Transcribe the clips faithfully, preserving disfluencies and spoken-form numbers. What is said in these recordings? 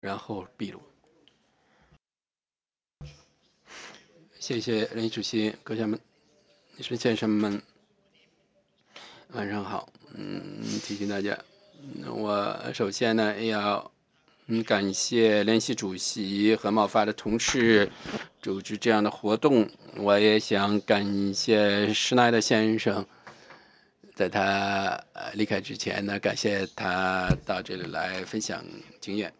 然后闭录。谢谢任主席，阁下们、女士先生们，晚上好。嗯，提醒大家，我首先呢要嗯感谢联席主席和贸发的同事组织这样的活动，我也想感谢施耐德先生。在他离开之前呢，感谢他到这里来分享经验。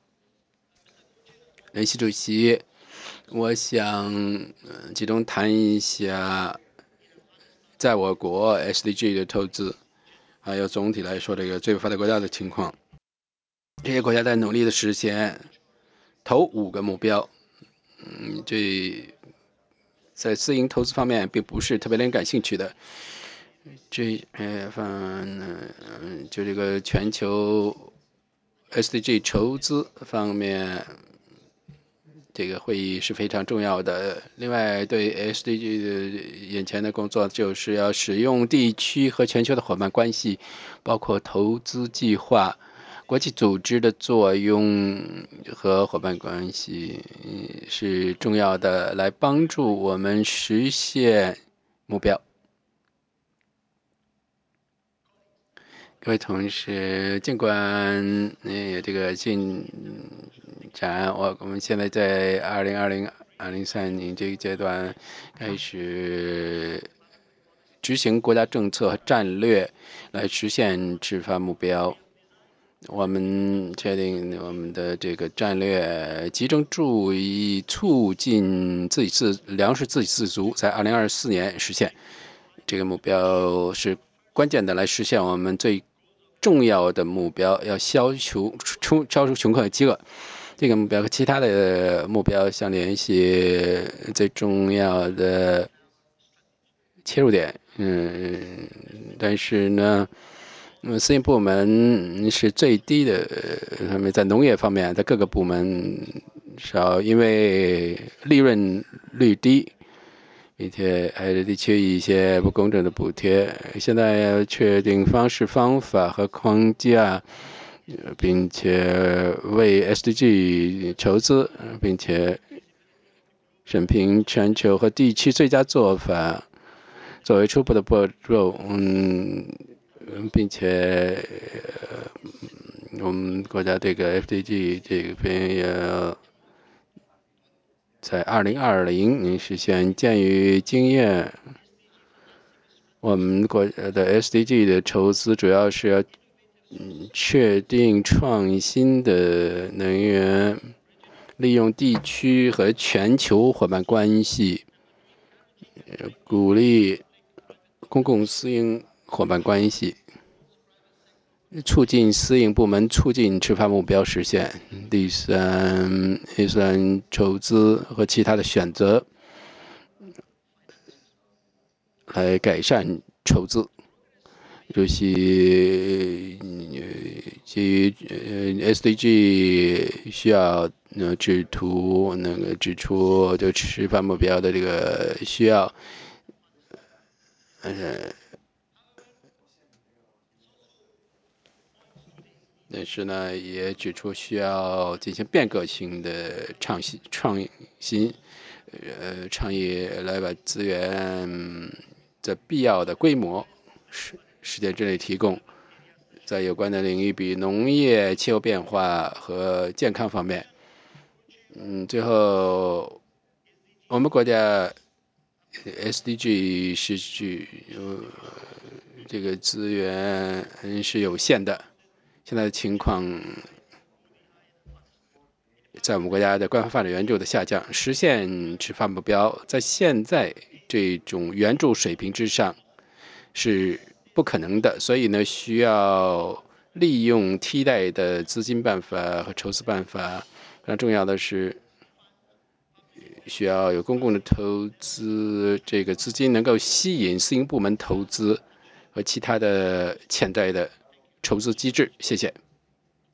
联席主席，我想、呃、集中谈一下在我国 S D G 的投资，还有总体来说这个最发达国家的情况。这些国家在努力的实现头五个目标，嗯，这在私营投资方面并不是特别令人感兴趣的。这呃，方嗯，就这个全球 S D G 筹资方面，这个会议是非常重要的。另外，对 S D G 的眼前的工作就是要使用地区和全球的伙伴关系，包括投资计划、国际组织的作用和伙伴关系是重要的，来帮助我们实现目标。各位同事，尽管呃这个进展，我我们现在在二零二零、二零三零这个阶段开始执行国家政策和战略，来实现执法目标。我们确定我们的这个战略集中注意促进自给自粮食自给自足，在二零二四年实现这个目标是关键的，来实现我们最重要的目标，要消除出消除穷困和饥饿。这个目标和其他的目标相联系，最重要的切入点。嗯，但是呢，嗯，私营部门是最低的，他们在农业方面，在各个部门少，因为利润率低，并且还是地区一些不公正的补贴。现在要确定方式、方法和框架，并且为 S D G 筹资，并且审评全球和地区最佳做法，作为初步的步骤。嗯，并且、呃、我们国家这个 F D G 这个边也在二零二零年实现。鉴于经验，我们国家的 S D G 的筹资主要是要嗯确定创新的能源，利用地区和全球伙伴关系，鼓励公共私营伙伴关系，促进私营部门促进执法目标实现。第三，预算筹资和其他的选择，来改善筹资。主席基于呃 S D G 需要呃指图那个指出就执法目标的这个需要，呃，但是呢，也指出需要进行变革性的创新创新，呃，倡议来把资源在必要的规模时时间之内提供。在有关的领域，比农业、气候变化和健康方面。嗯，最后，我们国家 S D G 是具呃这个资源是有限的，现在的情况，在我们国家的官方发展援助的下降，实现执法目标，在现在这种援助水平之上是不可能的，所以呢，需要利用替代的资金办法和筹资办法。非常重要的是，需要有公共的投资，这个资金能够吸引私营部门投资和其他的潜在的筹资机制。谢谢。